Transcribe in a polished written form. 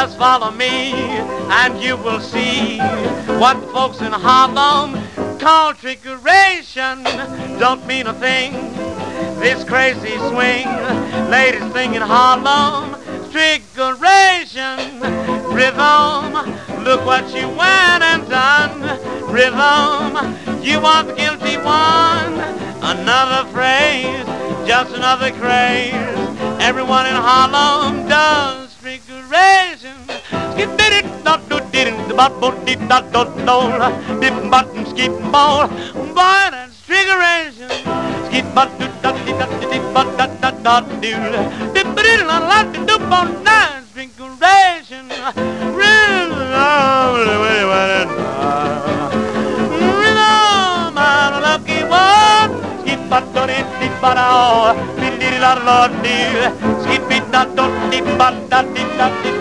Just follow me and you will see what folks in Harlem call trickeration. Don't mean a thing, this crazy swing. Ladies sing in Harlem, trickeration. Rhythm, look what you went and done. Rhythm, you are the guilty one. Another phrase, just another craze. Everyone in Harlem does trickeration. Skip did it, not do did it, the bottle did not do dip button skip ball. Boy, that's trickeration. Skip but do dot did dot did but dot dot dot do. Dip it in a lot to do on nine trickeration. Rhythm, I'm a lucky one. Skip but don't it did but all. Did it a lot do. Skip it not don't dip but dot did dot did.